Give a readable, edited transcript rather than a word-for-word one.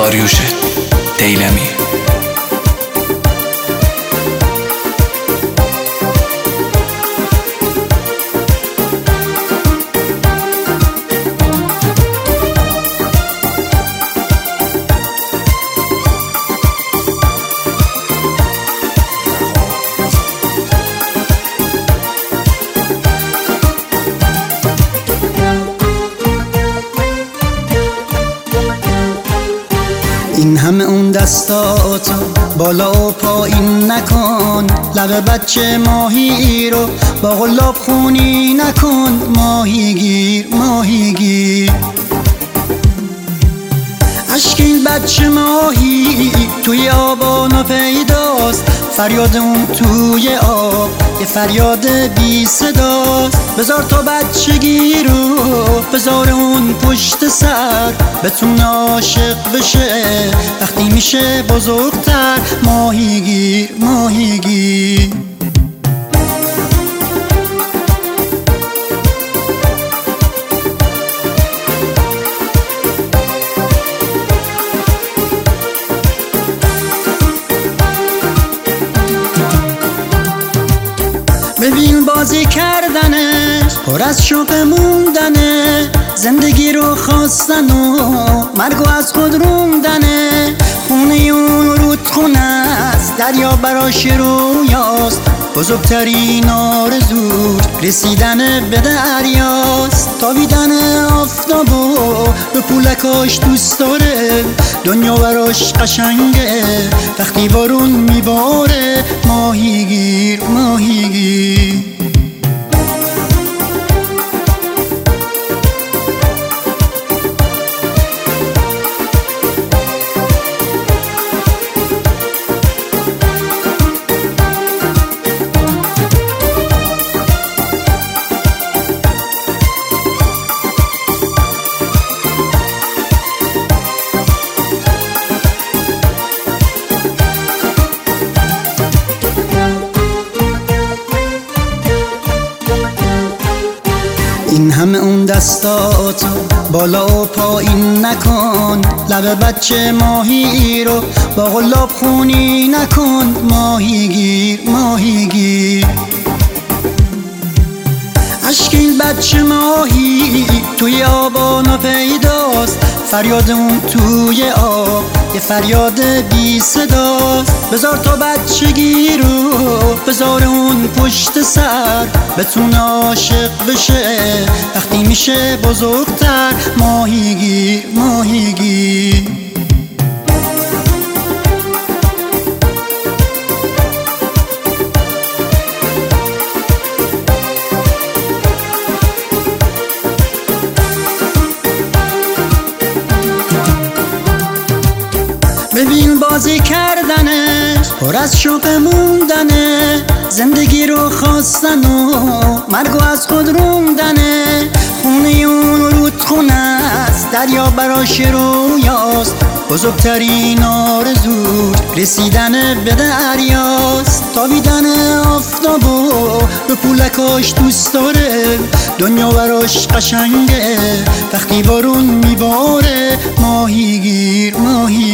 داریوش دیلمی. این همه اون دستاتو بالا و پایین نکن، لب بچه ماهی رو با قلاب خونی نکن. ماهیگیر ماهیگیر عشق این بچه ماهی توی آبانو پیداست، فریاد اون توی آب یه فریاد بی صداست. بذار تا بچگی رو بذار اون پشت سر، بتونه عاشق بشه وقتی میشه بزرگتر. ماهیگیر ماهیگیر ببین بازی کردنش پر از شوق موندنه، زندگی رو خواستن و مرگو از خود روندنه. خونه اون رودخونه است، دریا براش رویاست، بزرگترین آرزوش رسیدن به دریاست. تابیدن آفتاب و به پولکاش دوست داره، دنیا براش قشنگه وقتی بارون میباره. ماهیگیر ماهیگیر این همه اون دستاتو بالا و پایین نکن، لب بچه ماهی رو با قلاب خونی نکن. ماهیگیر ماهیگیر عشق این بچه ماهی توی آبانو پیداست، فریاد اون توی آب یه فریاد بی صداست. بذار تا بچگی رو بذار اون پشت سر، بتونه عاشق بشه وقتی میشه بزرگتر. ماهیگیر ماهیگیر ببین بازی کردنش پر از شوق موندنه، زندگی رو خواستن و مرگو از خود روندنه. خونه اون رودخونه است، دریا براش رویاست، بزرگترین آرزوش رسیدن به دریاست. تابیدن آفتاب و به پولکاش دوست داره، دنیا براش قشنگه وقتی بارون میباره. ماهیگیر ماهی